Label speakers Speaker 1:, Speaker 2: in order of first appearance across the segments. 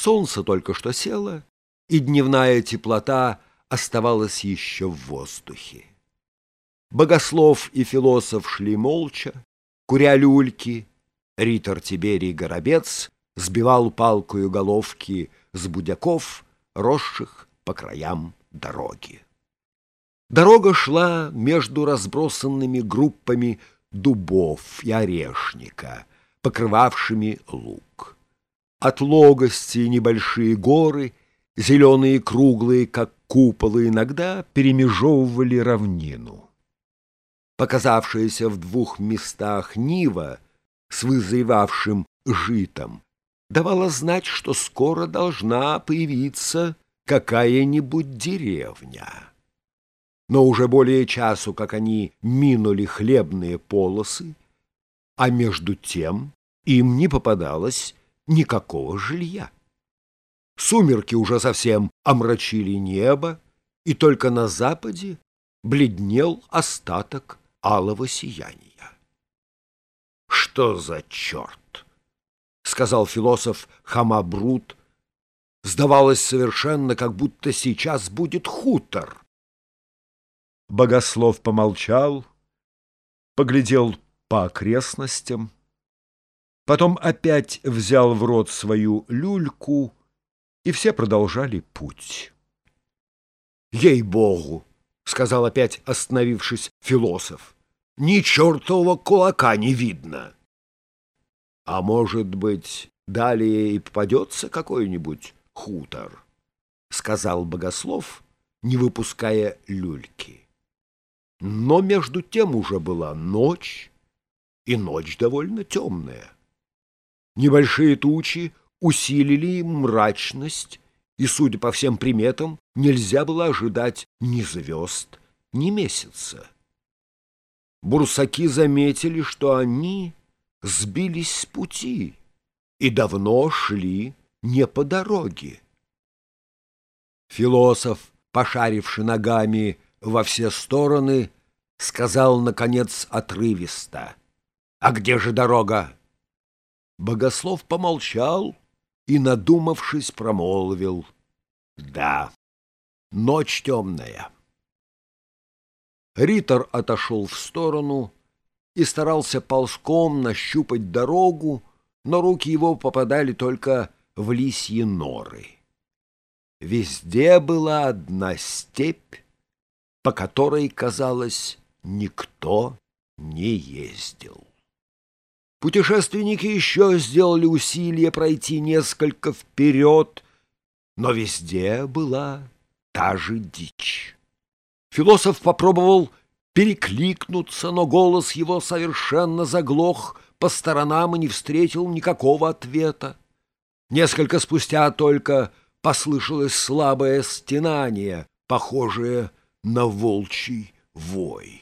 Speaker 1: Солнце только что село, и дневная теплота оставалась еще в воздухе. Богослов и философ шли молча, куря люльки. Ритор Тиберий Горобец сбивал палкою головки с будяков, росших по краям дороги. Дорога шла между разбросанными группами дубов и орешника, покрывавшими луг. От логости небольшие горы, зеленые и круглые, как куполы, иногда перемежевывали равнину. Показавшаяся в двух местах нива с вызревавшим житом давала знать, что скоро должна появиться какая-нибудь деревня. Но уже более часу, как они минули хлебные полосы, а между тем им не попадалось никакого жилья. Сумерки уже совсем омрачили небо, и только на западе бледнел остаток алого сияния. «Что за черт?» — сказал философ Хамабрут. Сдавалось совершенно, как будто сейчас будет хутор. Богослов помолчал, поглядел по окрестностям, потом опять взял в рот свою люльку, и все продолжали путь. «Ей-богу!» — сказал опять, остановившись, философ. «Ни чертового кулака не видно!» «А может быть, далее и попадется какой-нибудь хутор?» — сказал Богослов, не выпуская люльки. Но между тем уже была ночь, и ночь довольно темная. Небольшие тучи усилили мрачность, и, судя по всем приметам, нельзя было ожидать ни звезд, ни месяца. Бурсаки заметили, что они сбились с пути и давно шли не по дороге. Философ, пошаривший ногами во все стороны, сказал, наконец, отрывисто: «А где же дорога?» Богослов помолчал и, надумавшись, промолвил: «Да, ночь темная». Ритор отошел в сторону и старался ползком нащупать дорогу, но руки его попадали только в лисьи норы. Везде была одна степь, по которой, казалось, никто не ездил. Путешественники еще сделали усилие пройти несколько вперед, но везде была та же дичь. Философ попробовал перекликнуться, но голос его совершенно заглох по сторонам и не встретил никакого ответа. Несколько спустя только послышалось слабое стенание, похожее на волчий вой.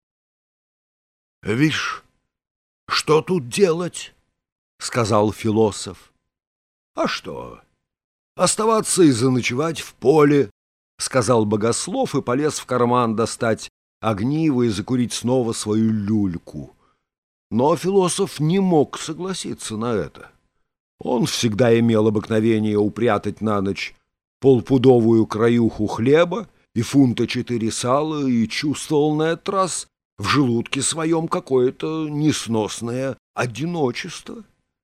Speaker 1: «Вишь, что тут делать?» — сказал философ. «А что? Оставаться и заночевать в поле», — сказал Богослов и полез в карман достать огниво и закурить снова свою люльку. Но философ не мог согласиться на это. Он всегда имел обыкновение упрятать на ночь полпудовую краюху хлеба и фунта 4 сала и чувствовал на этот раз в желудке своем какое-то несносное одиночество.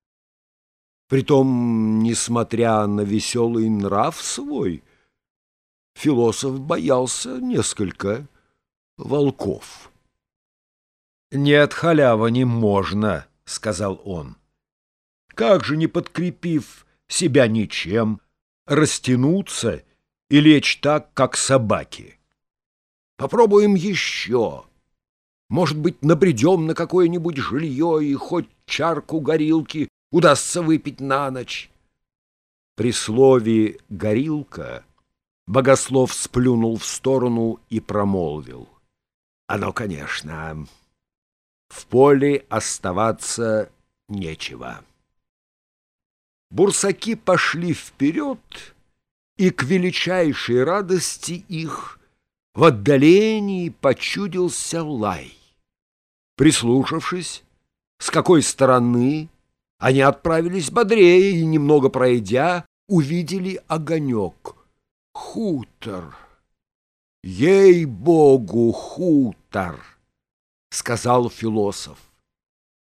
Speaker 1: Притом, несмотря на веселый нрав свой, философ боялся несколько волков. «Нет, халява не можно», — сказал он. «Как же, не подкрепив себя ничем, растянуться и лечь так, как собаки? Попробуем еще. Может быть, набредем на какое-нибудь жилье и хоть чарку горилки удастся выпить на ночь». При слове «горилка» Богослов сплюнул в сторону и промолвил: «Оно, конечно, в поле оставаться нечего». Бурсаки пошли вперед, и к величайшей радости их в отдалении почудился лай. Прислушавшись, с какой стороны, они отправились бодрее и, немного пройдя, увидели огонек. Хутор! Ей-богу, хутор! — сказал философ.